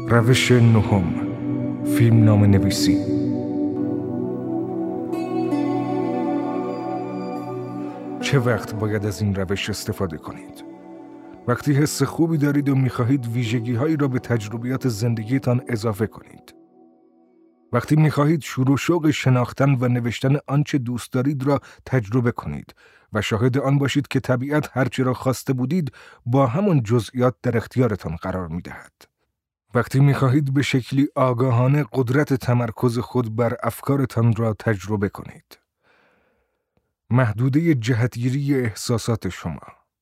روش نهم، فیلمنامه نویسی. چه وقت باید از این روش استفاده کنید؟ وقتی حس خوبی دارید و می‌خواهید ویژگی‌هایی را به تجربیات زندگیتان اضافه کنید. وقتی می‌خواهید شور و شوق شناختن و نوشتن آنچه دوست دارید را تجربه کنید و شاهد آن باشید که طبیعت هرچی را خواسته بودید با همان جزئیات در اختیارتان قرار می‌دهد. وقتی می‌خواهید به شکلی آگاهانه قدرت تمرکز خود بر افکارتان را تجربه کنید. محدوده جهتگیری احساسات شما.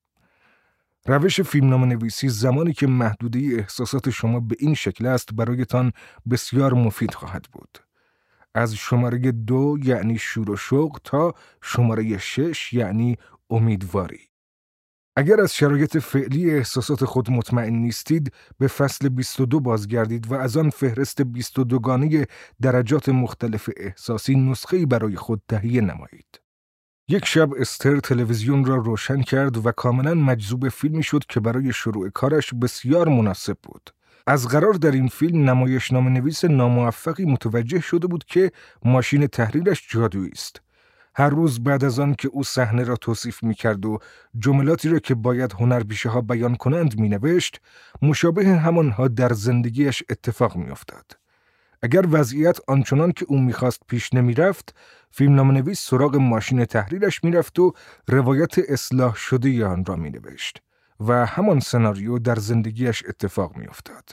روش فیلمنامه نویسی زمانی که محدوده احساسات شما به این شکل است برایتان بسیار مفید خواهد بود. از شماره 2 یعنی شور و شوق تا شماره 6 یعنی امیدواری. اگر از شرایط فعلی احساسات خود مطمئن نیستید، به فصل 22 بازگردید و از آن فهرست 22 گانه درجات مختلف احساسی نسخه‌ای برای خود تهیه نمایید. یک شب استر تلویزیون را روشن کرد و کاملا مجذوب فیلمی شد که برای شروع کارش بسیار مناسب بود. از قرار در این فیلم نمایشنامه نویس ناموفقی متوجه شده بود که ماشین تحریرش جادویی است. هر روز بعد از آن که او صحنه را توصیف می‌کرد و جملاتی را که باید هنرپیشه‌ها بیان کنند می‌نوشت، مشابه همانها در زندگیش اتفاق می‌افتاد. اگر وضعیت آنچنان که او می‌خواست پیش نمی‌رفت، فیلمنامه‌نویس سراغ ماشین تحریرش می‌رفت و روایت اصلاح شده آن را می‌نوشت و همان سناریو در زندگیش اتفاق می‌افتاد.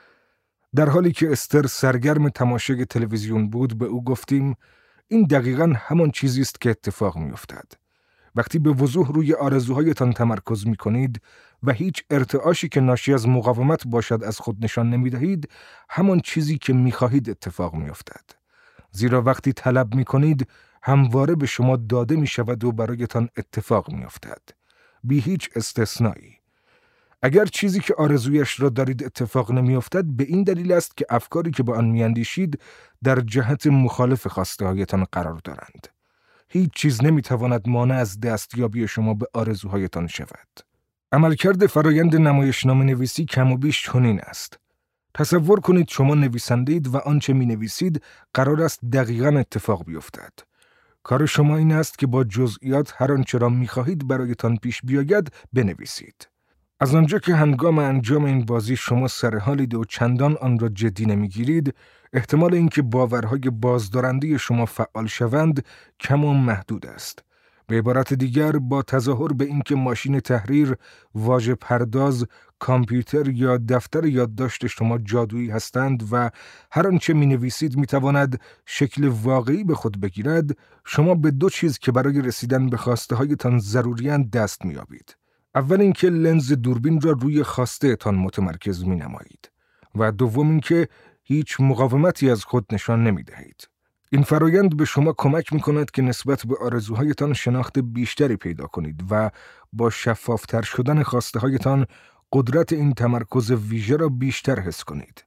در حالی که استر سرگرم تماشای تلویزیون بود، به او گفتیم این دقیقاً همان چیزی است که اتفاق می‌افتد. وقتی به وضوح روی آرزوهایتان تمرکز می‌کنید و هیچ ارتعاشی که ناشی از مقاومت باشد از خود نشان نمی‌دهید، همان چیزی که می‌خواهید اتفاق می‌افتد. زیرا وقتی طلب می‌کنید، همواره به شما داده می‌شود و برایتان اتفاق می‌افتد. بی هیچ استثنایی. اگر چیزی که آرزویش را دارید اتفاق نمی‌افتد، به این دلیل است که افکاری که به آن می‌اندیشید در جهت مخالف خواسته‌هایتان قرار دارند. هیچ چیز نمی‌تواند مانع از دستیابی شما به آرزوهایتان شود. عملکرد فرایند نمایشنامه نویسی کم و بیش چنین است. تصور کنید شما نویسنده‌اید و آنچه می‌نویسید قرار است دقیقاً اتفاق بیفتد. کار شما این است که با جزئیات هر آنچه را می‌خواهید برایتان پیش بیاید بنویسید. از آنجا که هنگام انجام این بازی شما سر حالید و چندان آن را جدی نمی‌گیرید، احتمال اینکه باورهای بازدارنده شما فعال شوند کم و محدود است. به عبارت دیگر، با تظاهر به اینکه ماشین تحریر، واژه پرداز، کامپیوتر یا دفتر یادداشت شما جادویی هستند و هر آنچه می‌نویسید می‌تواند شکل واقعی به خود بگیرد، شما به دو چیز که برای رسیدن به خواسته‌هایتان ضروری‌اند دست می‌یابید. اول اینکه لنز دوربین را روی خواسته تان متمرکز می‌نمایید و دوم اینکه هیچ مقاومتی از خود نشان نمی‌دهید. این فرایند به شما کمک می‌کند که نسبت به آرزوهایتان شناخت بیشتری پیدا کنید و با شفافتر شدن خواسته‌هایتان قدرت این تمرکز ویژه را بیشتر حس کنید.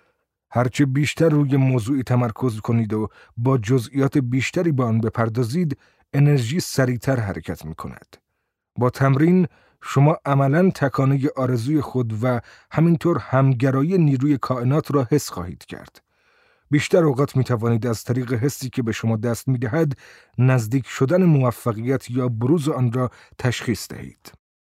هرچه بیشتر روی موضوعی تمرکز کنید و با جزئیات بیشتری به آن بپردازید، انرژی سریعتر حرکت می‌کند. با تمرین شما عملاً تکانه آرزوی خود و همینطور همگرایی نیروی کائنات را حس خواهید کرد. بیشتر اوقات می توانید از طریق حسی که به شما دست می دهد نزدیک شدن موفقیت یا بروز آن را تشخیص دهید.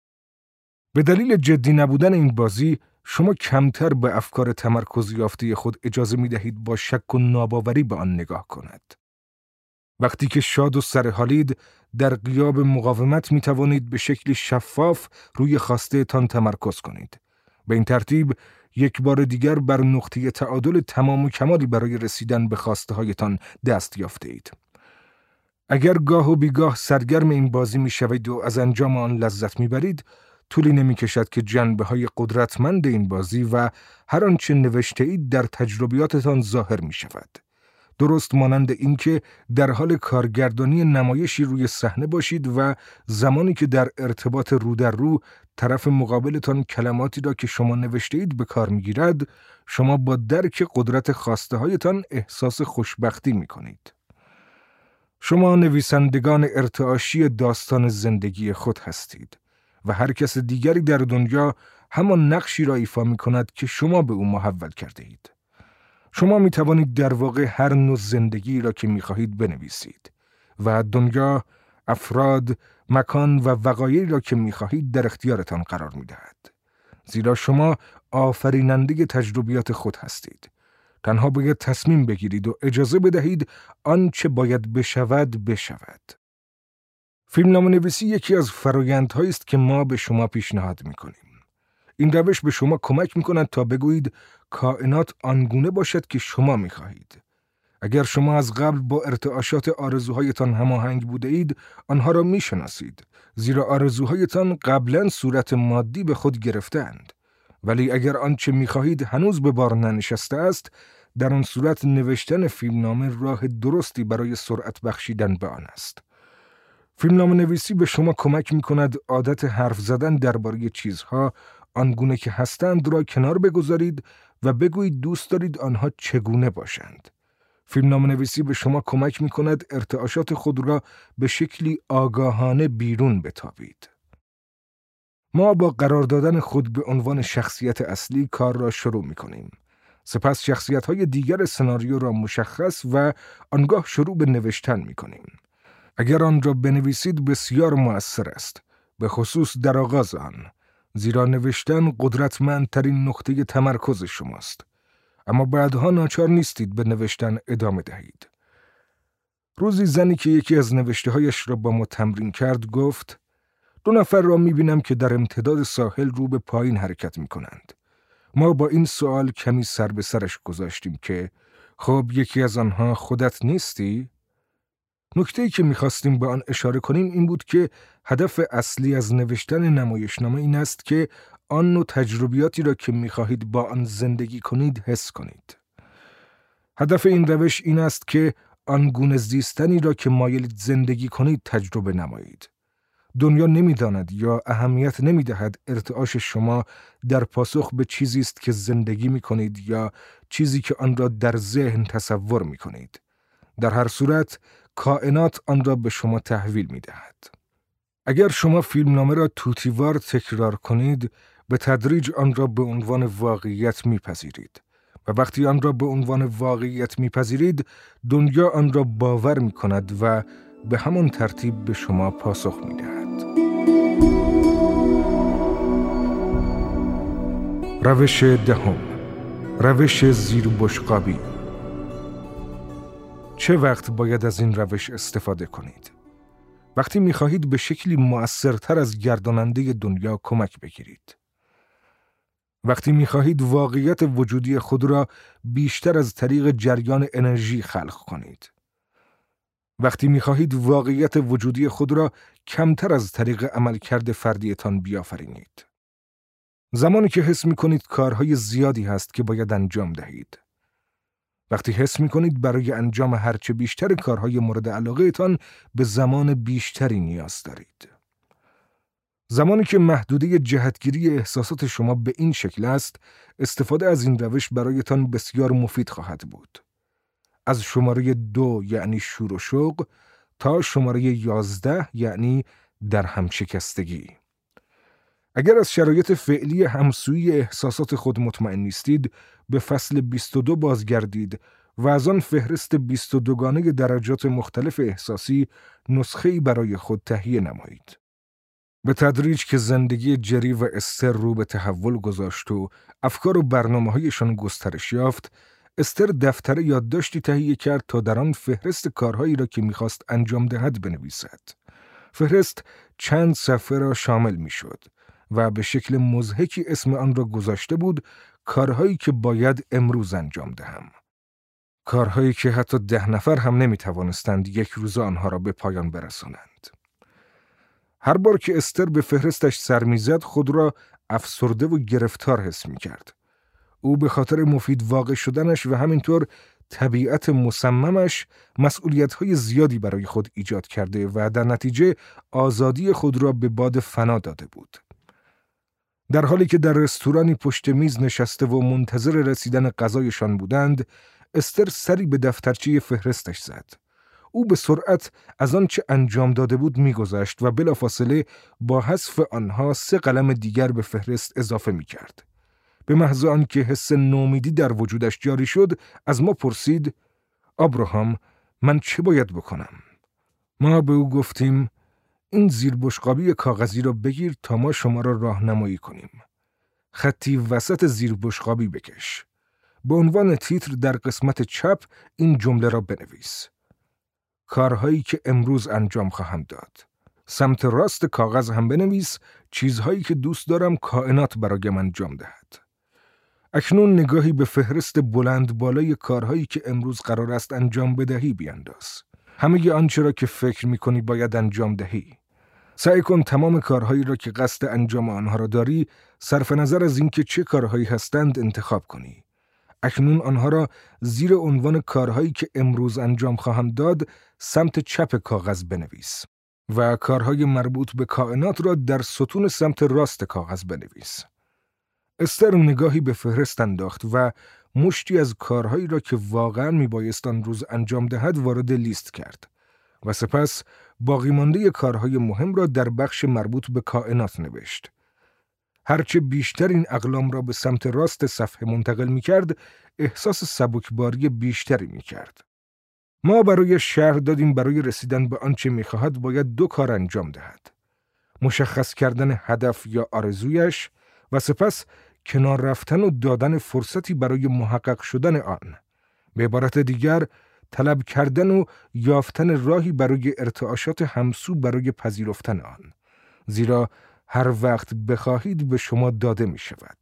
به دلیل جدی نبودن این بازی، شما کمتر به افکار تمرکز یافته خود اجازه می دهید با شک و ناباوری به آن نگاه کند. وقتی که شاد و سرحالید، در غیاب مقاومت می توانید به شکلی شفاف روی خواسته تان تمرکز کنید. به این ترتیب، یک بار دیگر بر نقطه تعادل تمام و کمالی برای رسیدن به خواسته هایتان دست یافته اید. اگر گاه و بیگاه سرگرم این بازی می شوید و از انجام آن لذت می برید، طولی نمی کشد که جنبه های قدرتمند این بازی و هر آنچه نوشته اید در تجربیاتتان ظاهر می شود. درست مانند اینکه در حال کارگردانی نمایشی روی صحنه باشید و زمانی که در ارتباط رو در رو طرف مقابلتان کلماتی را که شما نوشته اید به کار می‌گیرد، شما با درک قدرت خواسته هایتان احساس خوشبختی می‌کنید. شما نویسندگان ارتعاشی داستان زندگی خود هستید و هر کس دیگری در دنیا همان نقشی را ایفا می کند که شما به او محول کرده اید. شما می توانید در واقع هر نوع زندگی را که می خواهید بنویسید و دنیا، افراد، مکان و وقایعی را که می خواهید در اختیارتان قرار می دهد. زیرا شما آفریننده تجربیات خود هستید. تنها باید تصمیم بگیرید و اجازه بدهید آنچه باید بشود. فیلمنامه‌نویسی یکی از فرآیندهایی است که ما به شما پیشنهاد می‌کنیم. این روش به شما کمک می‌کند تا بگویید کائنات آنگونه باشد که شما می‌خواهید. اگر شما از قبل با ارتعاشات آرزوهایتان هماهنگ بوده اید، آنها را می‌شناسید، زیرا آرزوهایتان قبلاً صورت مادی به خود گرفتند. ولی اگر آنچه می‌خواهید هنوز به بار ننشسته است، در آن صورت نوشتن فیلمنامه راه درستی برای سرعت بخشیدن به آن است. فیلمنامه‌نویسی به شما کمک می‌کند عادت حرف زدن درباره چیزها آنگونه که هستند را کنار بگذارید و بگویید دوست دارید آنها چگونه باشند. فیلمنامه‌نویسی به شما کمک می‌کند ارتعاشات خود را به شکلی آگاهانه بیرون بتابید. ما با قرار دادن خود به عنوان شخصیت اصلی کار را شروع می‌کنیم. سپس شخصیت‌های دیگر سناریو را مشخص و آنگاه شروع به نوشتن می‌کنیم. اگر آن را بنویسید بسیار مؤثر است، به خصوص در آغاز آن، زیرا نوشتن قدرتمندترین نقطه تمرکز شماست. اما بعدها ناچار نیستید به نوشتن ادامه دهید. روزی زنی که یکی از نوشته‌هایش را با ما تمرین کرد گفت: 2 نفر را می‌بینم که در امتداد ساحل رو به پایین حرکت می‌کنند. ما با این سوال کمی سر به سرش گذاشتیم که خب یکی از آنها خودت نیستی؟ نکته‌ای که می‌خواستیم به آن اشاره کنیم این بود که هدف اصلی از نوشتن نمایشنامه این است که آن نوع تجربیاتی را که می‌خواهید با آن زندگی کنید حس کنید. هدف این روش این است که آن گونه زیستنی را که مایلید زندگی کنید تجربه نمایید. دنیا نمی‌داند یا اهمیت نمی‌دهد ارتعاش شما در پاسخ به چیزی است که زندگی می‌کنید یا چیزی که آن را در ذهن تصور می‌کنید. در هر صورت کائنات آن را به شما تحویل می‌دهد. اگر شما فیلمنامه را توتیوار تکرار کنید، به تدریج آن را به عنوان واقعیت می‌پذیرید. و وقتی آن را به عنوان واقعیت می‌پذیرید، دنیا آن را باور می‌کند و به همان ترتیب به شما پاسخ می‌دهد. روش 10: روش زیربشقابی. چه وقت باید از این روش استفاده کنید؟ وقتی می‌خواهید به شکلی مؤثرتر از گرداننده دنیا کمک بگیرید. وقتی می‌خواهید واقعیت وجودی خود را بیشتر از طریق جریان انرژی خلق کنید. وقتی می‌خواهید واقعیت وجودی خود را کمتر از طریق عملکرد فردیتان بیافرینید. زمانی که حس می‌کنید کارهای زیادی هست که باید انجام دهید. وقتی حس می‌کنید برای انجام هرچه بیشتر کارهای مورد علاقه‌تان به زمان بیشتری نیاز دارید. زمانی که محدوده جهتگیری احساسات شما به این شکل است، استفاده از این روش برایتان بسیار مفید خواهد بود. از شماره 2 یعنی شور و شوق تا شماره 11 یعنی در هم شکستگی. اگر از شرایط فعلی همسویی احساسات خود مطمئن نیستید، به فصل 22 بازگردید و از آن فهرست 22 گانه درجات مختلف احساسی نسخه‌ای برای خود تهیه نمایید. به تدریج که زندگی جری و استر رو به تحول گذاشت و افکار و برنامه‌هایشان گسترش یافت، استر دفتر یادداشتی تهیه کرد تا در آن فهرست کارهایی را که می‌خواست انجام دهد بنویسد. فهرست چند صفحه را شامل می‌شد و به شکل مضحکی اسم آن را گذاشته بود کارهایی که باید امروز انجام دهم. کارهایی که حتی 10 نفر هم نمی‌توانستند یک روز آنها را به پایان برسانند. هر بار که استر به فهرستش سر می‌زد خود را افسرده و گرفتار حس می‌کرد. او به خاطر مفید واقع شدنش و همینطور طبیعت مصممش مسئولیت‌های زیادی برای خود ایجاد کرده و در نتیجه آزادی خود را به باد فنا داده بود. در حالی که در رستورانی پشت میز نشسته و منتظر رسیدن غذایشان بودند، استر سری به دفترچه فهرستش زد. او به سرعت از آنچه انجام داده بود می‌گذشت و بلافاصله با حذف آنها 3 قلم دیگر به فهرست اضافه می‌کرد. به محض آنکه حس نومیدی در وجودش جاری شد، از ما پرسید: آبراهام، من چه باید بکنم؟ ما به او گفتیم: این زیربشقابی کاغذی را بگیر تا ما شما را راهنمایی کنیم. خطی وسط زیربشقابی بکش. به عنوان تیتر در قسمت چپ این جمله را بنویس: کارهایی که امروز انجام خواهم داد. سمت راست کاغذ هم بنویس: چیزهایی که دوست دارم کائنات برایم انجام دهد. اکنون نگاهی به فهرست بلند بالای کارهایی که امروز قرار است انجام بدهی بیانداز. همه آنچه را که فکر می‌کنی باید انجام دهی. سعی کن تمام کارهایی را که قصد انجام آنها را داری، صرف نظر از اینکه چه کارهایی هستند انتخاب کنی. اکنون آنها را زیر عنوان کارهایی که امروز انجام خواهم داد سمت چپ کاغذ بنویس و کارهای مربوط به کائنات را در ستون سمت راست کاغذ بنویس. استر نگاهی به فهرست انداخت و مشتی از کارهایی را که واقعاً میبایست آن روز انجام دهد وارد لیست کرد و سپس باقی مانده کارهای مهم را در بخش مربوط به کائنات نوشت. هرچه بیشتر این اقلام را به سمت راست صفحه منتقل می‌کرد، احساس سبکباری بیشتری می‌کرد. ما برای شرح دادیم برای رسیدن به آنچه می‌خواهد باید 2 کار انجام دهد: مشخص کردن هدف یا آرزویش و سپس کنار رفتن و دادن فرصتی برای محقق شدن آن. به عبارت دیگر، طلب کردن و یافتن راهی برای ارتعاشات همسو برای پذیرفتن آن. زیرا هر وقت بخواهید به شما داده می شود.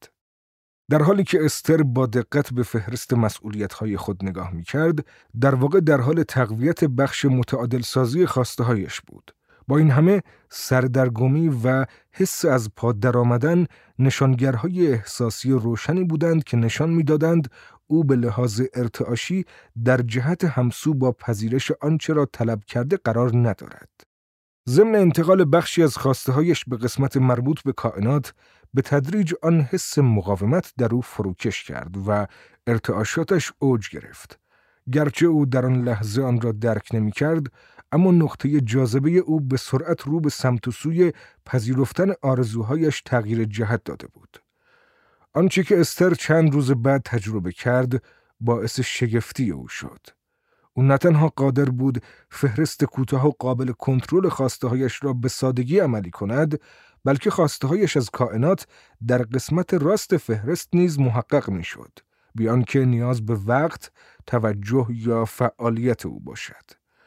در حالی که استر با دقت به فهرست مسئولیت‌های خود نگاه می کرد، در واقع در حال تقویت بخش متعادل سازی خواسته هایش بود. با این همه سردرگمی و حس از پا درآمدن نشانگرهای احساسی روشنی بودند که نشان می‌دادند او به لحاظ ارتعاشی در جهت همسو با پذیرش آنچه را طلب کرده قرار ندارد. ضمن انتقال بخشی از خواسته‌هایش به قسمت مربوط به کائنات، به تدریج آن حس مقاومت در او فروکش کرد و ارتعاشاتش اوج گرفت. گرچه او در آن لحظه آن را درک نمی‌کرد، اما نقطه جاذبه او به سرعت رو به سمت و سوی پذیرفتن آرزوهایش تغییر جهت داده بود. آنچه که استر چند روز بعد تجربه کرد، باعث شگفتی او شد. او نه تنها قادر بود فهرست کوتاه و قابل کنترل خواسته‌هایش را به سادگی عملی کند، بلکه خواسته‌هایش از کائنات در قسمت راست فهرست نیز محقق می‌شد، بی آنکه نیاز به وقت، توجه یا فعالیت او باشد.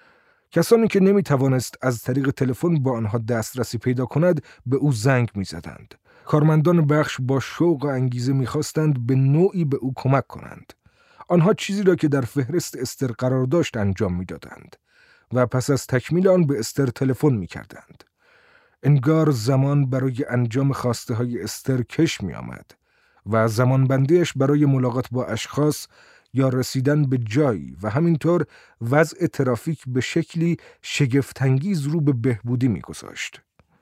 کسانی که نمی‌توانست از طریق تلفن با آنها دسترسی پیدا کند، به او زنگ می‌زدند. کارمندان بخش با شوق و انگیزه می‌خواستند به نوعی به او کمک کنند. آنها چیزی را که در فهرست استر قرار داشت انجام می‌دادند و پس از تکمیل آن به استر تلفن می‌کردند. انگار زمان برای انجام خواسته‌های استر کش می‌آمد و زمانبندیش برای ملاقات با اشخاص یا رسیدن به جایی و همینطور وضع ترافیک به شکلی شگفت‌انگیز رو به بهبودی می‌گذاشت.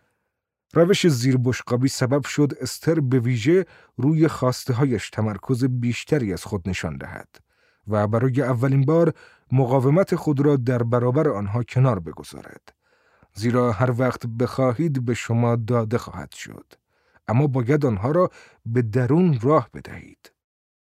روش زیربشقابی سبب شد استر به ویژه روی خواسته‌هایش تمرکز بیشتری از خود نشان دهد و برای اولین بار مقاومت خود را در برابر آنها کنار بگذارد. زیرا هر وقت بخواهید به شما داده خواهد شد، اما باید آنها را به درون راه بدهید.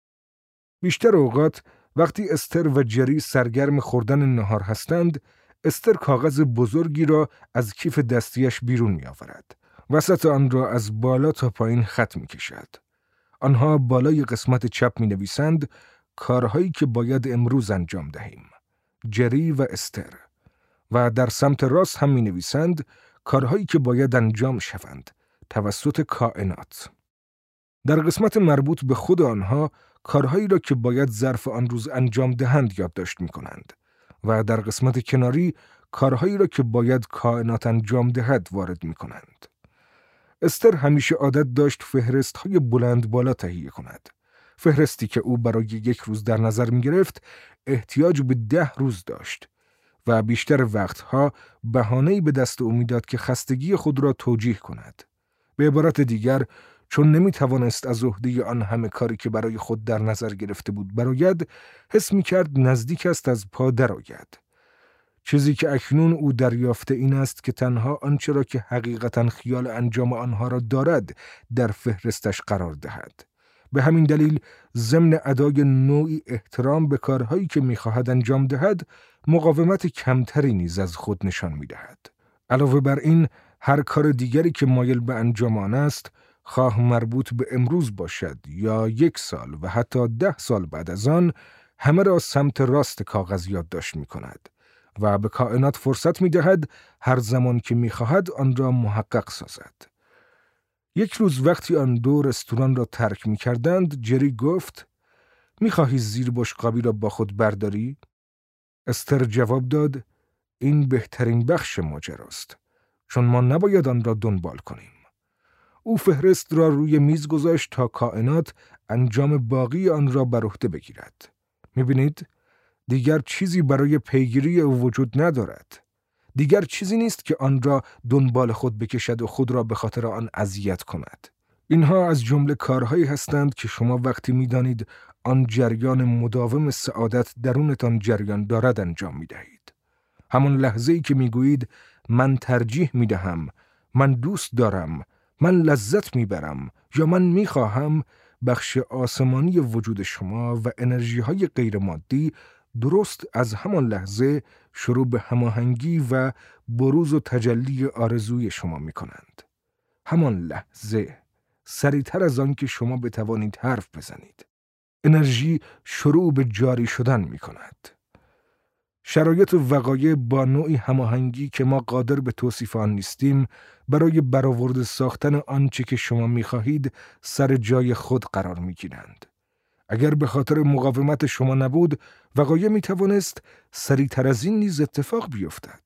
بیشتر اوقات وقتی استر و جری سرگرم خوردن نهار هستند، استر کاغذ بزرگی را از کیف دستیش بیرون می آورد. وسط آن را از بالا تا پایین خط می کشد. آنها بالای قسمت چپ می نویسند کارهایی که باید امروز انجام دهیم. جری و استر. و در سمت راست هم می نویسند کارهایی که باید انجام شوند توسط کائنات. در قسمت مربوط به خود آنها کارهایی را که باید ظرف آن روز انجام دهند یادداشت می کنند و در قسمت کناری کارهایی را که باید کائنات انجام دهد وارد می کنند. استر همیشه عادت داشت فهرست‌های بلند بالا تهیه کند. فهرستی که او برای 1 روز در نظر می گرفت احتیاج به 10 روز داشت و بیشتر وقتها بهانه‌ای به دست او می‌داد که خستگی خود را توجیه کند. به عبارت دیگر، چون نمی‌توانست از عهده آن همه کاری که برای خود در نظر گرفته بود برآید، حس می‌کرد نزدیک است از پا درآید. چیزی که اکنون او دریافته این است که تنها آنچه را که حقیقتاً خیال انجام آنها را دارد در فهرستش قرار دهد. به همین دلیل ضمن ادای نوعی احترام به کارهایی که می‌خواهد انجام دهد، مقاومت کمتری نیز از خود نشان می‌دهد. علاوه بر این، هر کار دیگری که مایل به انجام آن است، خواه مربوط به امروز باشد یا 1 سال و حتی 10 سال بعد از آن، همه را سمت راست کاغذ یادداشت می‌کند و به کائنات فرصت می‌دهد هر زمان که می‌خواهد آن را محقق سازد. یک روز وقتی آن دو رستوران را ترک می‌کردند، جری گفت: می‌خواهی زیر بشقابی را با خود برداری؟ استر جواب داد: این بهترین بخش ماجراست، چون ما نباید آن را دنبال کنیم. او فهرست را روی میز گذاشت تا کائنات انجام باقی آن را بر عهده بگیرد. می‌بینید؟ دیگر چیزی برای پیگیری او وجود ندارد. دیگر چیزی نیست که آن را دنبال خود بکشد و خود را به خاطر آن اذیت کند. اینها از جمله کارهایی هستند که شما وقتی می‌دانید آن جریان مداوم سعادت درونتان جریان دارد انجام می‌دهید. همان لحظه‌ای که می‌گویید من ترجیح می‌دهم، من دوست دارم، من لذت می‌برم یا من می‌خواهم، بخش آسمانی وجود شما و انرژی‌های غیرمادی درست از همان لحظه شروع به هماهنگی و بروز و تجلی آرزوی شما می‌کنند. همان لحظه، سریعتر از آن که شما بتوانید حرف بزنید، انرژی شروع به جاری شدن می‌کند. شرایط و وقایع با نوعی هماهنگی که ما قادر به توصیف آن نیستیم، برای برآورده ساختن آنچه که شما می‌خواهید سر جای خود قرار می‌گیرند. اگر به خاطر مقاومت شما نبود، وقایع می‌توانست سریعتر از این نیز اتفاق بیفتد.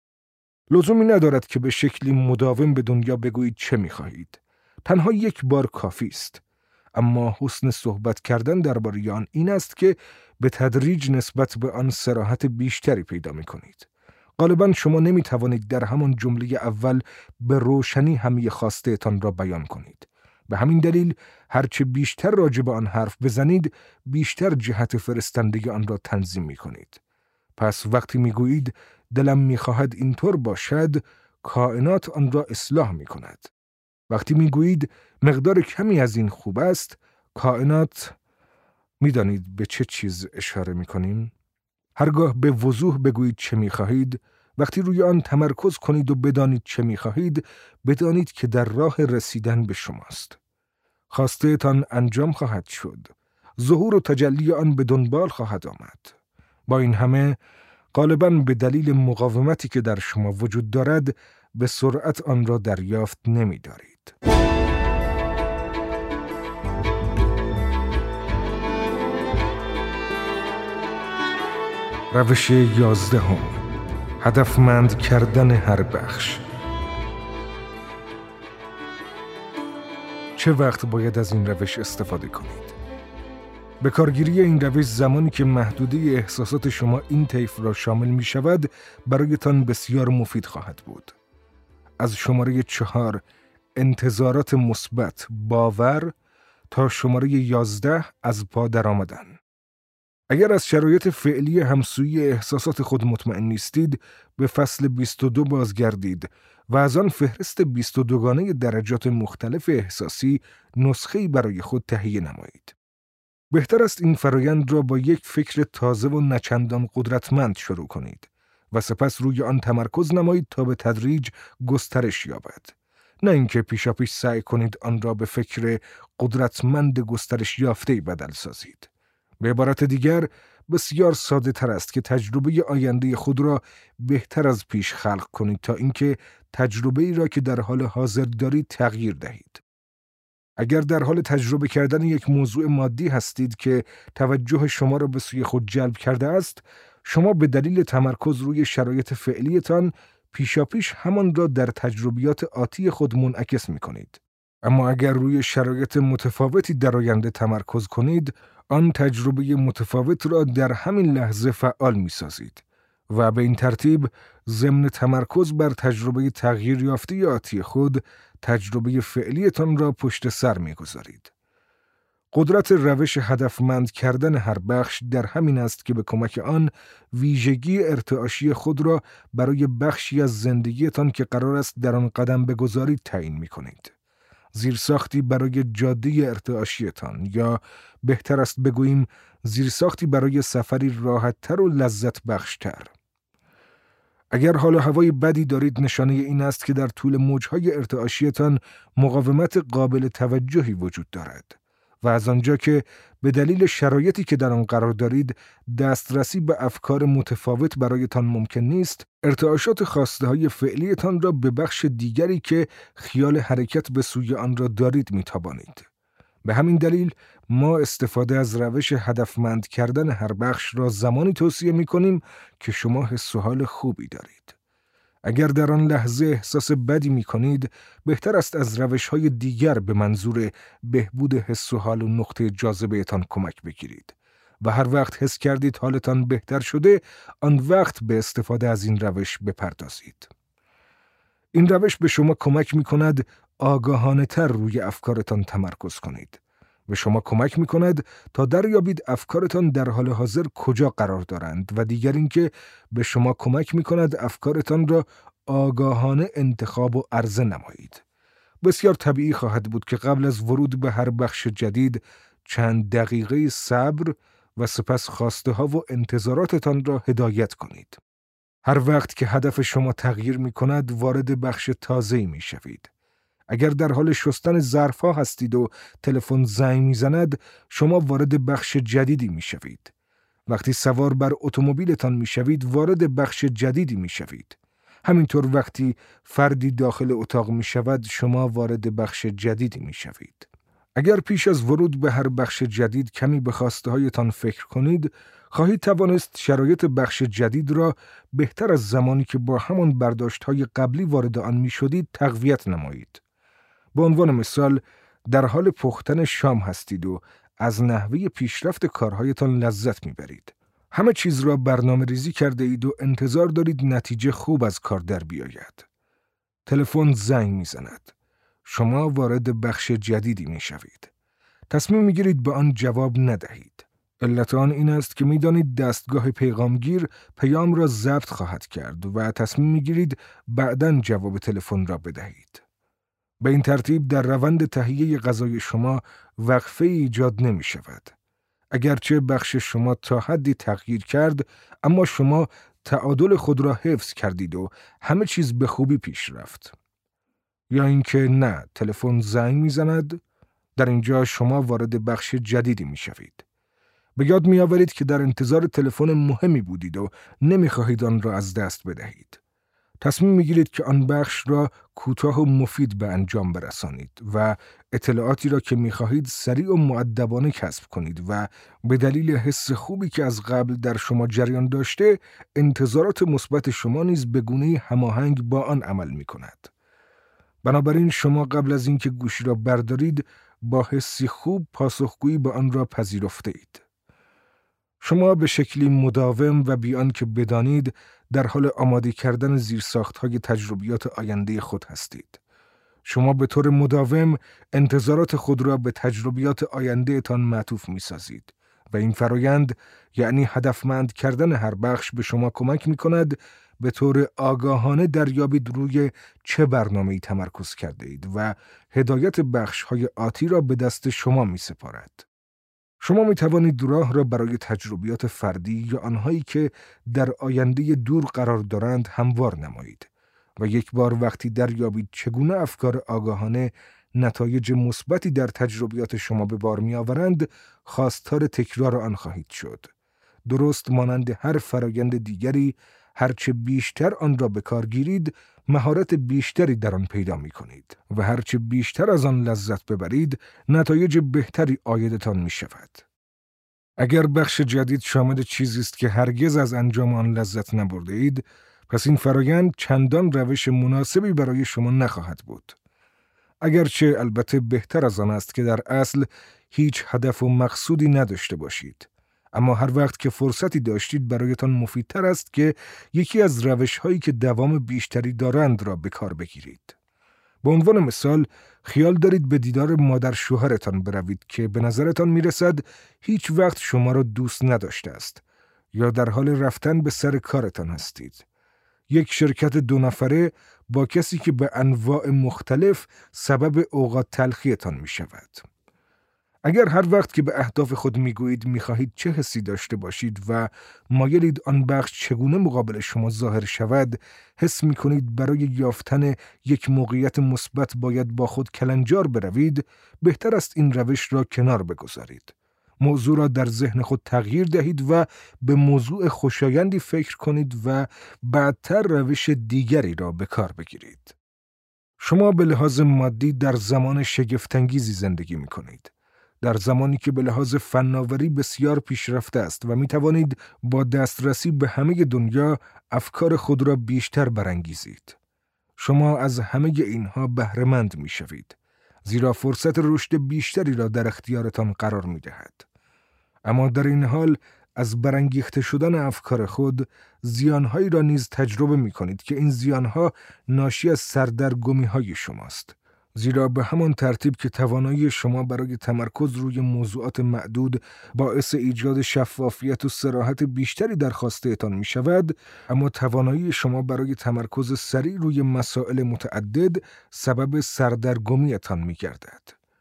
لزومی ندارد که به شکلی مداوم به دنیا بگویید چه می‌خواهید. تنها 1 بار کافی است. اما حسن صحبت کردن درباره آن این است که به تدریج نسبت به آن صراحت بیشتری پیدا می‌کنید. غالباً شما نمی‌توانید در همان جمله اول به روشنی همه خواسته‌تان را بیان کنید. به همین دلیل هرچه بیشتر راجع به آن حرف بزنید، بیشتر جهت فرستنده آن را تنظیم می‌کنید. پس وقتی می‌گویید دلم می‌خواهد اینطور باشد، کائنات آن را اصلاح می‌کند. وقتی می‌گویید مقدار کمی از این خوب است، کائنات، می‌دانید به چه چیز اشاره می‌کنیم؟ هرگاه به وضوح بگویید چه می‌خواهید، وقتی روی آن تمرکز کنید و بدانید چه می‌خواهید، بدانید که در راه رسیدن به شماست. خواسته‌تان انجام خواهد شد. ظهور و تجلی آن به دنبال خواهد آمد. با این همه، غالباً به دلیل مقاومتی که در شما وجود دارد، به سرعت آن را دریافت نمی‌دارید. روش 11: هدفمند کردن هر بخش. چه وقت باید از این روش استفاده کنید؟ به کارگیری این روش زمانی که محدوده احساسات شما این طیف را شامل می شود، برایتان بسیار مفید خواهد بود. از شماره 4 انتظارات مثبت باور تا شماره 11 از پا درآمدن. اگر از شرایط فعلی همسویی احساسات خود مطمئن نیستید، به فصل 22 بازگردید و از آن فهرست 22گانه درجات مختلف احساسی نسخه‌ای برای خود تهیه نمایید. بهتر است این فرایند را با یک فکر تازه و نچندان قدرتمند شروع کنید و سپس روی آن تمرکز نمایید تا به تدریج گسترش یابد. نه اینکه پیشاپیش سعی کنید آن را به فکر قدرتمند گسترش یافته‌ای بدل سازید. به عبارت دیگر، بسیار ساده تر است که تجربه آینده خود را بهتر از پیش خلق کنید تا اینکه تجربه‌ای را که در حال حاضر دارید تغییر دهید. اگر در حال تجربه کردن یک موضوع مادی هستید که توجه شما را به سوی خود جلب کرده است، شما به دلیل تمرکز روی شرایط فعلیتان پیشاپیش همان را در تجربیات آتی خود منعکس می‌کنید. اما اگر روی شرایط متفاوتی در آینده تمرکز کنید، آن تجربه متفاوت را در همین لحظه فعال می‌سازید و به این ترتیب ضمن تمرکز بر تجربه تغییر یافته آتی خود، تجربه فعلیتان را پشت سر می‌گذارید. قدرت روش هدفمند کردن هر بخش در همین است که به کمک آن ویژگی ارتعاشی خود را برای بخشی از زندگیتان که قرار است در آن قدم بگذارید تعیین می‌کنید. زیرساختی برای جاده ارتعاشیتان، یا بهتر است بگوییم زیرساختی برای سفری راحت‌تر و لذت بخشتر. اگر حال و هوای بدی دارید، نشانه این است که در طول موج‌های ارتعاشیتان مقاومت قابل توجهی وجود دارد و از آنجا که به دلیل شرایطی که در آن قرار دارید دسترسی به افکار متفاوت برایتان ممکن نیست، ارتعاشات خواسته‌های فعلیتان را به بخش دیگری که خیال حرکت به سوی آن را دارید می‌تابانید. به همین دلیل ما استفاده از روش هدفمند کردن هر بخش را زمانی توصیه می‌کنیم که شما حس و حال خوبی دارید. اگر در آن لحظه احساس بدی می‌کنید، بهتر است از روش‌های دیگر به منظور بهبود حس و حال و نقطه جاذبه‌تان کمک بگیرید و هر وقت حس کردید حالتان بهتر شده، آن وقت به استفاده از این روش بپردازید. این روش به شما کمک می‌کند آگاهانه‌تر روی افکارتان تمرکز کنید. به شما کمک می‌کند تا دریابید افکارتان در حال حاضر کجا قرار دارند و دیگر اینکه به شما کمک می‌کند افکارتان را آگاهانه انتخاب و عرضه نمایید. بسیار طبیعی خواهد بود که قبل از ورود به هر بخش جدید چند دقیقه صبر و سپس خواسته‌ها و انتظاراتتان را هدایت کنید. هر وقت که هدف شما تغییر می‌کند، وارد بخش تازه‌ای می‌شوید. اگر در حال شستن ظرف‌ها هستید و تلفن زنگ می‌زند، شما وارد بخش جدیدی می‌شوید. وقتی سوار بر اتومبیلتان می‌شوید، وارد بخش جدیدی می‌شوید. همینطور وقتی فردی داخل اتاق می‌شود، شما وارد بخش جدیدی می‌شوید. اگر پیش از ورود به هر بخش جدید کمی به خواسته‌هایتان فکر کنید، خواهید توانست شرایط بخش جدید را بهتر از زمانی که با همان برداشت‌های قبلی وارد آن می‌شدید تقویت نمایید. به عنوان مثال، در حال پختن شام هستید و از نحوه پیشرفت کارهایتان لذت می‌برید. همه چیز را برنامه ریزی کرده اید و انتظار دارید نتیجه خوب از کار در بیاید. تلفن زنگ می‌زند. شما وارد بخش جدیدی می‌شوید. تصمیم می‌گیرید به آن جواب ندهید. علت آن این است که می‌دانید دستگاه پیغامگیر پیام را ضبط خواهد کرد و تصمیم می‌گیرید بعداً جواب تلفن را بدهید. به این ترتیب در روند تهیه غذای شما وقفه ایجاد نمی شود. اگرچه بخش شما تا حدی تغییر کرد، اما شما تعادل خود را حفظ کردید و همه چیز به خوبی پیش رفت. یا اینکه نه، تلفن زنگ می‌زند، در اینجا شما وارد بخش جدیدی می‌شوید. به یاد می‌آورید که در انتظار تلفن مهمی بودید و نمی‌خواهید آن را از دست بدهید. تصمیم می‌گیرید که آن بخش را کوتاه و مفید به انجام برسانید و اطلاعاتی را که می‌خواهید سریع و مؤدبانه کسب کنید و به دلیل حس خوبی که از قبل در شما جریان داشته، انتظارات مثبت شما نیز به گونه‌ای هماهنگ با آن عمل می‌کند. بنابراین شما قبل از اینکه گوشی را بردارید، با حسی خوب پاسخگویی به آن را پذیرفته اید. شما به شکلی مداوم و بیان که بدانید در حال آماده کردن زیرساخت‌های تجربیات آینده خود هستید. شما به طور مداوم انتظارات خود را به تجربیات آینده تان معطوف می‌سازید و این فرایند، یعنی هدفمند کردن هر بخش، به شما کمک می‌کند به طور آگاهانه دریابید روی چه برنامه‌ای تمرکز کرده اید و هدایت بخش‌های آتی را به دست شما می‌سپارد. شما می توانید راه را برای تجربیات فردی یا آنهایی که در آینده دور قرار دارند هموار نمایید و یک بار وقتی دریابید چگونه افکار آگاهانه نتایج مثبتی در تجربیات شما به بار می آورند، خواستار تکرار آن خواهید شد. درست مانند هر فرایند دیگری، هرچه بیشتر آن را به کار گیرید، مهارت بیشتری در آن پیدا می کنید و هرچه بیشتر از آن لذت ببرید، نتایج بهتری عایدتان می شود. اگر بخش جدید شامل چیزی است که هرگز از انجام آن لذت نبرده اید، پس این فرایند چندان روش مناسبی برای شما نخواهد بود. اگرچه البته بهتر از آن است که در اصل هیچ هدف و مقصودی نداشته باشید. اما هر وقت که فرصتی داشتید، برایتان مفیدتر است که یکی از روش‌هایی که دوام بیشتری دارند را به کار بگیرید. به عنوان مثال، خیال دارید به دیدار مادر شوهرتان بروید که به نظرتان میرسد هیچ وقت شما را دوست نداشته است یا در حال رفتن به سر کارتان هستید. یک شرکت 2 نفره با کسی که به انواع مختلف سبب اوقات تلخیتان می شود. اگر هر وقت که به اهداف خود میگویید میخواهید چه حسی داشته باشید و مایلید آن بخش چگونه مقابل شما ظاهر شود، حس میکنید برای یافتن یک موقعیت مثبت باید با خود کلنجار بروید، بهتر است این روش را کنار بگذارید. موضوع را در ذهن خود تغییر دهید و به موضوع خوشایندی فکر کنید و بعدتر روش دیگری را به کار بگیرید. شما به لحاظ مادی در زمان شگفت‌انگیزی زندگی میکنید. در زمانی که به لحاظ فناوری بسیار پیشرفته است و می توانید با دسترسی به همه دنیا افکار خود را بیشتر برانگیزید. شما از همه اینها بهره‌مند می شوید، زیرا فرصت رشد بیشتری را در اختیارتان قرار می دهد. اما در این حال از برانگیخته شدن افکار خود زیانهایی را نیز تجربه می کنید که این زیانها ناشی از سردرگمی های شماست. زیرا به همان ترتیب که توانایی شما برای تمرکز روی موضوعات معدود باعث ایجاد شفافیت و صراحت بیشتری در خواسته‌تان می شود، اما توانایی شما برای تمرکز سریع روی مسائل متعدد سبب سردرگمی‌تان می گردد.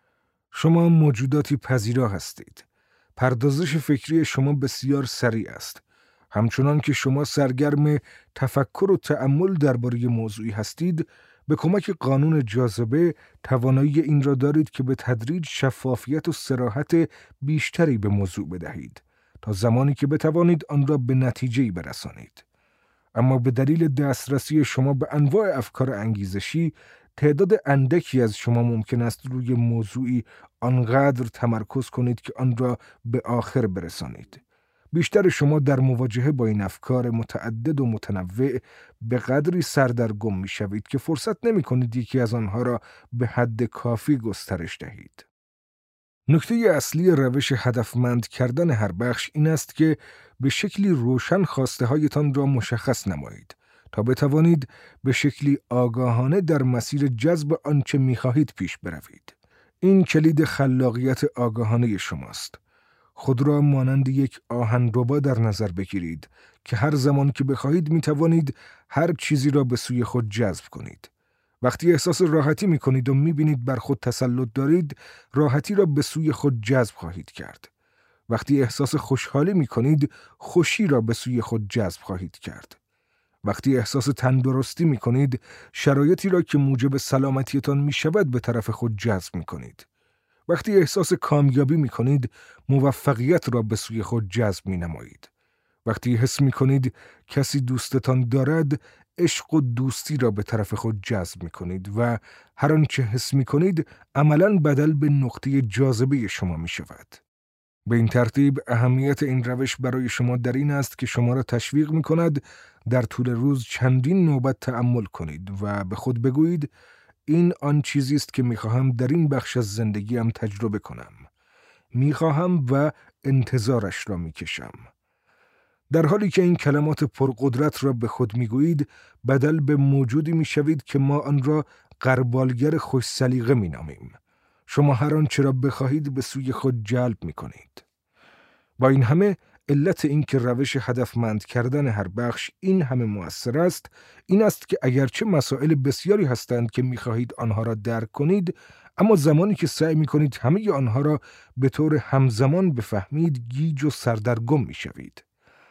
شما موجوداتی پذیرا هستید. پردازش فکری شما بسیار سریع است. همچنان که شما سرگرم تفکر و تأمل درباره موضوعی هستید، به کمک قانون جاذبه توانایی این را دارید که به تدریج شفافیت و صراحت بیشتری به موضوع بدهید تا زمانی که بتوانید آن را به نتیجه‌ای برسانید. اما به دلیل دسترسی شما به انواع افکار انگیزشی، تعداد اندکی از شما ممکن است روی موضوعی آنقدر تمرکز کنید که آن را به آخر برسانید. بیشتر شما در مواجهه با این افکار متعدد و متنوع به قدری سردرگم می شوید که فرصت نمی کنید یکی از آنها را به حد کافی گسترش دهید. نکته اصلی روش هدفمند کردن هر بخش این است که به شکلی روشن خواسته هایتان را مشخص نمایید تا بتوانید به شکلی آگاهانه در مسیر جذب آنچه می خواهید پیش بروید. این کلید خلاقیت آگاهانه شماست. خود را مانند یک آهنربا در نظر بگیرید که هر زمان که بخواهید می توانید هر چیزی را به سوی خود جذب کنید. وقتی احساس راحتی می کنید و می بینید بر خود تسلط دارید، راحتی را به سوی خود جذب خواهید کرد. وقتی احساس خوشحالی می کنید، خوشی را به سوی خود جذب خواهید کرد. وقتی احساس تندرستی می کنید، شرایطی را که موجب سلامتیتان می شود به طرف خود جذب می کنید. وقتی احساس کامیابی می کنید، موفقیت را به سوی خود جذب می نمایید. وقتی حس می کنید کسی دوستتان دارد، عشق و دوستی را به طرف خود جذب می کنید و هر آنچه حس می کنید عملاً بدل به نقطه جاذبه شما می شود. به این ترتیب اهمیت این روش برای شما در این است که شما را تشویق می کند در طول روز چندین نوبت تأمل کنید و به خود بگویید این آن چیزی است که می‌خواهم در این بخش از زندگیم تجربه کنم. می‌خواهم و انتظارش را می‌کشم. در حالی که این کلمات پرقدرت را به خود می‌گویید، بدل به موجودی می‌شوید که ما آن را غربالگر خوش سلیقه می‌نامیم. شما هر آنچه را بخواهید به سوی خود جلب می‌کنید. با این همه علت این که روش هدفمند کردن هر بخش این همه مؤثر است، این است که اگرچه مسائل بسیاری هستند که می‌خواهید آنها را درک کنید، اما زمانی که سعی می‌کنید همه آنها را به طور همزمان بفهمید، گیج و سردرگم می‌شوید.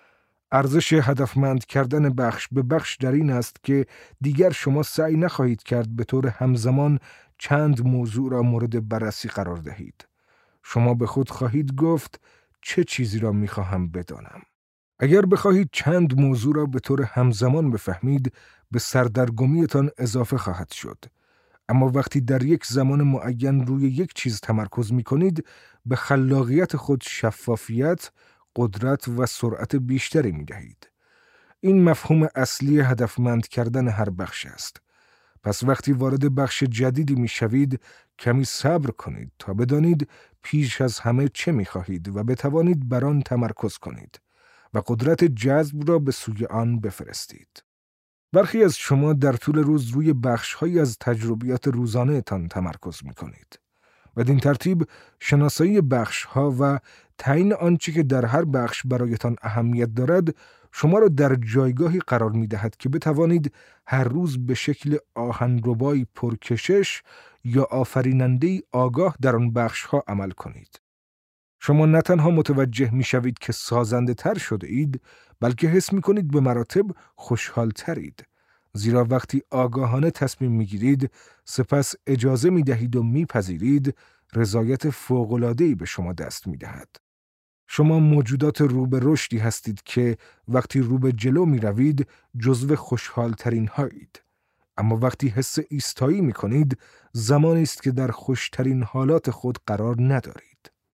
ارزش هدفمند کردن بخش به بخش در این است که دیگر شما سعی نخواهید کرد به طور همزمان چند موضوع را مورد بررسی قرار دهید. شما به خود خواهید گفت چه چیزی را می‌خواهم بدانم. اگر بخواهید چند موضوع را به طور همزمان بفهمید، به سردرگمیتان اضافه خواهد شد. اما وقتی در یک زمان معین روی یک چیز تمرکز می‌کنید، به خلاقیت خود شفافیت، قدرت و سرعت بیشتری می‌دهید. این مفهوم اصلی هدفمند کردن هر بخش است. پس وقتی وارد بخش جدیدی می‌شوید، کمی صبر کنید تا بدانید پیش از همه چه می‌خواهید و بتوانید بر آن تمرکز کنید و قدرت جذب را به سوی آن بفرستید. برخی از شما در طول روز روی بخش‌هایی از تجربیات روزانه تان تمرکز می‌کنید. بدین ترتیب شناسایی بخش‌ها و تعیین آنچه که در هر بخش برایتان اهمیت دارد شما را در جایگاهی قرار می‌دهد که بتوانید هر روز به شکل آهنربایی پرکشش یا آفریننده‌ای آگاه در آن بخش‌ها عمل کنید. شما نه تنها متوجه می‌شوید که سازنده تر شده اید، بلکه حس می‌کنید به مراتب خوشحال ترید. زیرا وقتی آگاهانه تصمیم می‌گیرید، سپس اجازه می‌دهید و می‌پذیرید، رضایت فوق‌العاده‌ای به شما دست می‌دهد. شما موجودات رو به رشدی هستید که وقتی رو به جلو می‌روید، جزو خوشحال‌ترین هایید. اما وقتی حس ایستایی می‌کنید، زمانی است که در خوشترین حالات خود قرار ندارید.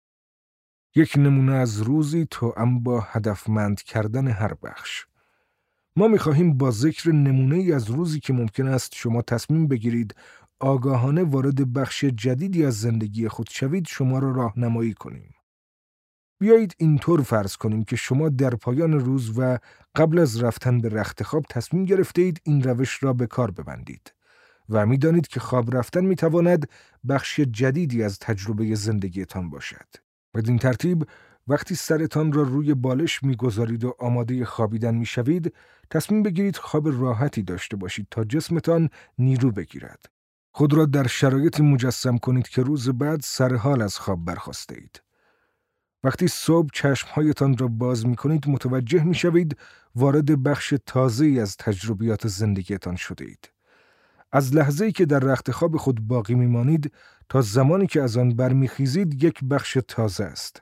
یک نمونه از روزی توأم با هدفمند کردن هر بخش. ما می‌خواهیم با ذکر نمونه‌ای از روزی که ممکن است شما تصمیم بگیرید آگاهانه وارد بخش جدیدی از زندگی خود شوید شما را راهنمایی کنیم. بیایید اینطور فرض کنیم که شما در پایان روز و قبل از رفتن به رخت خواب تصمیم گرفته اید این روش را به کار ببندید و می‌دانید که خواب رفتن می‌تواند بخش جدیدی از تجربه زندگیتان باشد. بدین ترتیب وقتی سرتان را روی بالش می‌گذارید و آماده خوابیدن می‌شوید، تصمیم بگیرید خواب راحتی داشته باشید تا جسمتان نیرو بگیرد. خود را در شرایطی مجسم کنید که روز بعد سرحال از خواب برخاسته اید. وقتی صبح چشمهایتان را باز می‌کنید، متوجه می‌شوید وارد بخش تازه‌ای از تجربیات زندگیتان شده اید. از لحظه‌ای که در رخت خواب خود باقی می‌مانید تا زمانی که از آن برمیخیزید یک بخش تازه است.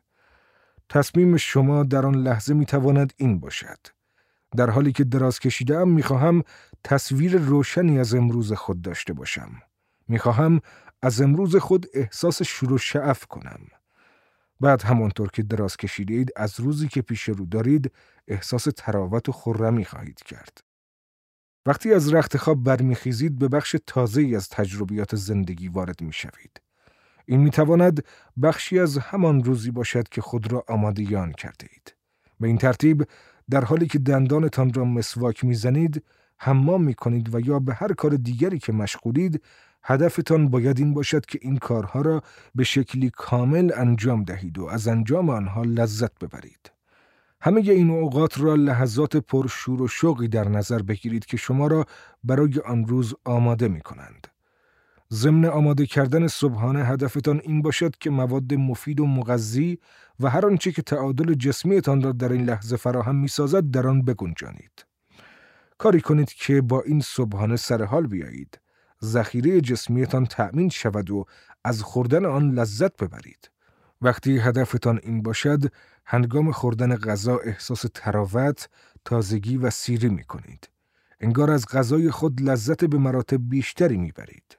تصمیم شما در آن لحظه می‌تواند این باشد: در حالی که دراز کشیده‌ام می‌خواهم تصویر روشنی از امروز خود داشته باشم. می‌خواهم از امروز خود احساس شور و شعف کنم. بعد همانطور که دراز کشیدید از روزی که پیش رو دارید احساس تراوت و خرمی خواهید کرد. وقتی از رخت خواب برمیخیزید به بخش تازه‌ای از تجربیات زندگی وارد می‌شوید. این می‌تواند بخشی از همان روزی باشد که خود را آماده آن کرده اید. به این ترتیب در حالی که دندانتان را مسواک می‌زنید، حمام می‌کنید و یا به هر کار دیگری که مشغولید، هدفتان باید این باشد که این کارها را به شکلی کامل انجام دهید و از انجام آنها لذت ببرید. همه این اوقات را لحظات پرشور و شوقی در نظر بگیرید که شما را برای آن روز آماده می‌کنند. ضمن آماده کردن صبحانه هدفتان این باشد که مواد مفید و مغذی و هر آنچه که تعادل جسمیتان را در این لحظه فراهم می‌سازد در آن بگنجانید. کاری کنید که با این صبحانه سر حال بیایید. ذخیره جسمیتان تأمین شود و از خوردن آن لذت ببرید. وقتی هدفتان این باشد، هنگام خوردن غذا احساس تراوت، تازگی و سیری می‌کنید. انگار از غذای خود لذت به مراتب بیشتری می‌برید.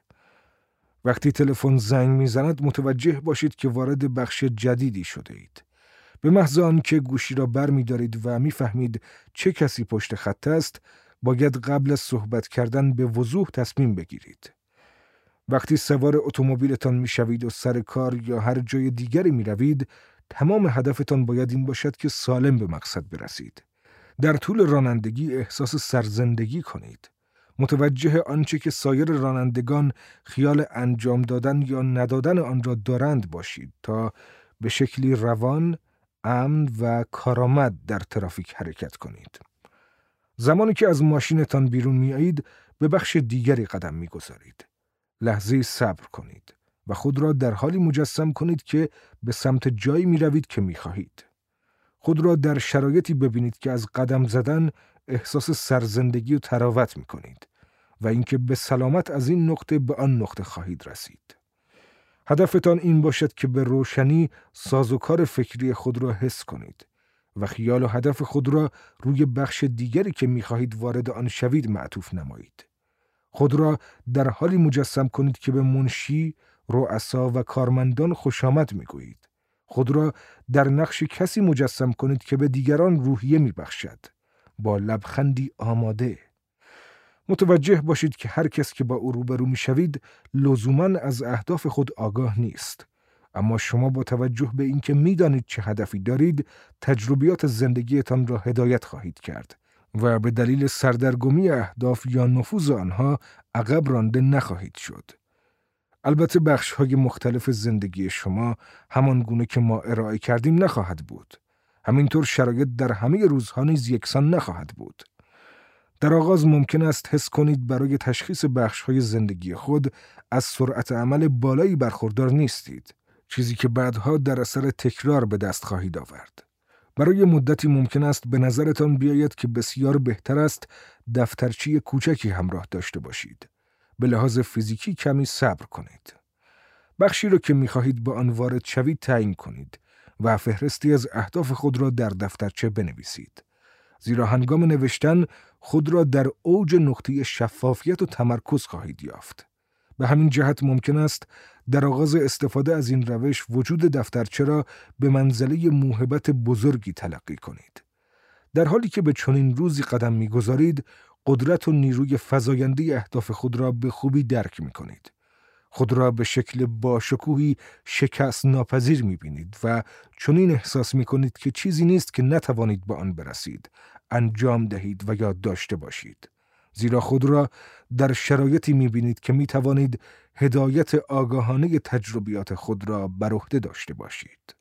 وقتی تلفن زنگ می‌زند متوجه باشید که وارد بخش جدیدی شده اید. به محض آنکه گوشی را برمی‌دارید و می‌فهمید چه کسی پشت خط است، باید قبل از صحبت کردن به وضوح تصمیم بگیرید. وقتی سوار اتومبیلتان می‌شوید و سر کار یا هر جای دیگری می‌روید، تمام هدفتان باید این باشد که سالم به مقصد برسید. در طول رانندگی احساس سرزندگی کنید. متوجه آنچه که سایر رانندگان خیال انجام دادن یا ندادن آن را دارند باشید تا به شکلی روان، امن و کارآمد در ترافیک حرکت کنید. زمانی که از ماشینتان بیرون میایید به بخش دیگری قدم میگذارید. لحظه صبر کنید و خود را در حالی مجسم کنید که به سمت جایی میروید که میخواهید. خود را در شرایطی ببینید که از قدم زدن احساس سرزندگی و تراوت میکنید و اینکه به سلامت از این نقطه به آن نقطه خواهید رسید. هدفتان این باشد که به روشنی سازوکار فکری خود را حس کنید و خیال و هدف خود را روی بخش دیگری که می‌خواهید وارد آن شوید معطوف نمایید. خود را در حالی مجسم کنید که به منشی، رؤسا و کارمندان خوش آمد می‌گویید. خود را در نقش کسی مجسم کنید که به دیگران روحیه می‌بخشد، با لبخندی آماده. متوجه باشید که هر کس که با او روبرو می‌شوید لزوماً از اهداف خود آگاه نیست. اما شما با توجه به اینکه می‌دانید چه هدفی دارید، تجربیات زندگیتان را هدایت خواهید کرد و به دلیل سردرگمی اهداف یا نفوذ آنها عقب رانده نخواهید شد. البته بخش‌های مختلف زندگی شما همان گونه که ما ارائه کردیم نخواهد بود. همینطور شرایط در همه روزها نیز یکسان نخواهد بود. در آغاز ممکن است حس کنید برای تشخیص بخش‌های زندگی خود از سرعت عمل بالایی برخوردار نیستید، چیزی که بعدها در اثر تکرار به دست خواهید آورد. برای مدتی ممکن است به نظرتان بیاید که بسیار بهتر است دفترچه کوچکی همراه داشته باشید. به لحاظ فیزیکی کمی صبر کنید. بخشی را که می‌خواهید به آن وارد شوید تعیین کنید و فهرستی از اهداف خود را در دفترچه بنویسید. زیرا هنگام نوشتن خود را در اوج نقطه شفافیت و تمرکز خواهید یافت. به همین جهت ممکن است در آغاز استفاده از این روش وجود دفترچه را به منزله موهبت بزرگی تلقی کنید. در حالی که به چنین روزی قدم می‌گذارید، قدرت و نیروی فزاینده اهداف خود را به خوبی درک می‌کنید. خود را به شکل باشکوهی شکست ناپذیر می‌بینید و چنین احساس می‌کنید که چیزی نیست که نتوانید به آن برسید، انجام دهید و یاد داشته باشید. زیرا خود را در شرایطی می‌بینید که می‌توانید هدایت آگاهانه تجربیات خود را بر عهده داشته باشید.